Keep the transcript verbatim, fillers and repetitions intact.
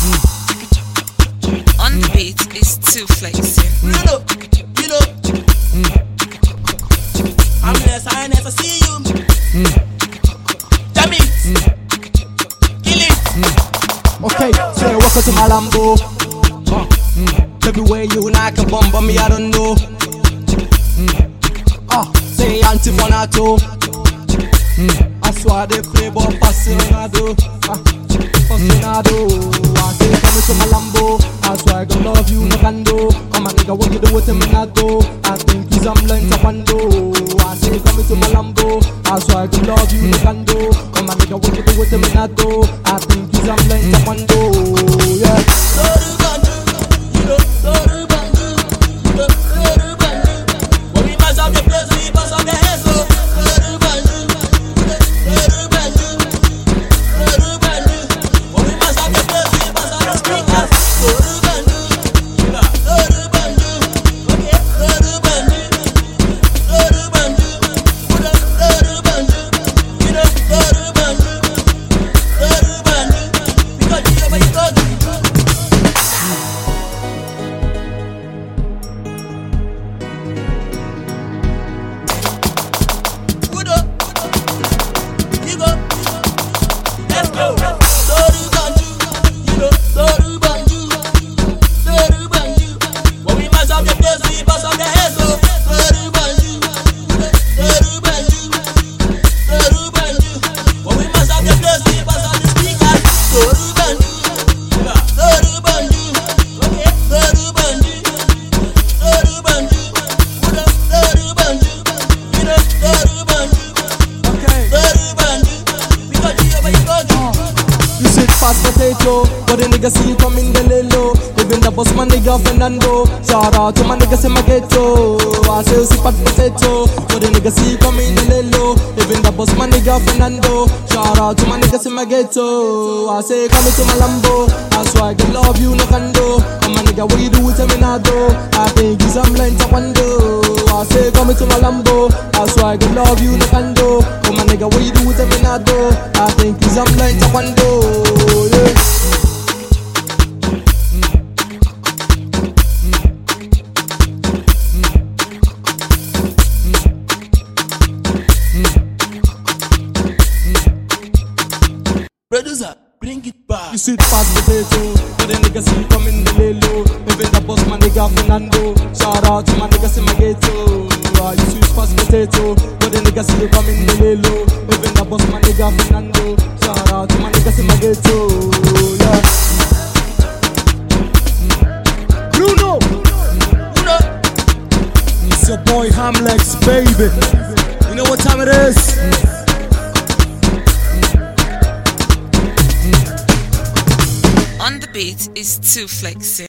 On the beat is two flexing. You know, you know. I'm less, I never see you. Jammy, kill it. Okay, so welcome to my Lambo. Uh, everywhere you like a bomb, but me I don't know. Ah, uh, say Antifonato. I swear they play ball fascinado. Ah, fascinado. I say come to my Lambo. I swear I gon' love you, no can do. Come on nigga, what you do with him in that door? I think he's I'm learning taekwondo. I say come to my Lambo. I swear I gon' love you, no can do. Come on nigga, what you do with him in that door? I think he's I'm learning taekwondo. Yeah. Potato, but the nigga see you coming the lelo. Even the boss my nigga Fernando. Shout out to my niggas in my ghetto. I say you see fat potato, but the nigga see you coming the lelo. Even the boss my nigga Fernando. Shout out to my niggas in my ghetto. I say come into my Lambo. I swear I can love you no can do. And my nigga what you do with him in I do. I think he's I'm learning taekwondo. I say come into my Lambo. I swear I can love you no can do. And my nigga what you do with him in I do. I think he's I'm learning taekwondo. Yeah. Producer, bring it back. You see the fast potato, but the niggas see you coming the lelo. Even the boss my nigga Fernando. Shout out to my niggas in my ghetto. Uh, you see the fast potato, but the niggas see you coming the lelo. Even the boss my nigga Fernando. Shout out to my niggas in my ghetto. Yeah. Bruno, Bruno. It's your boy Hamlex, baby. You know what time it is? On the beat is two flexing.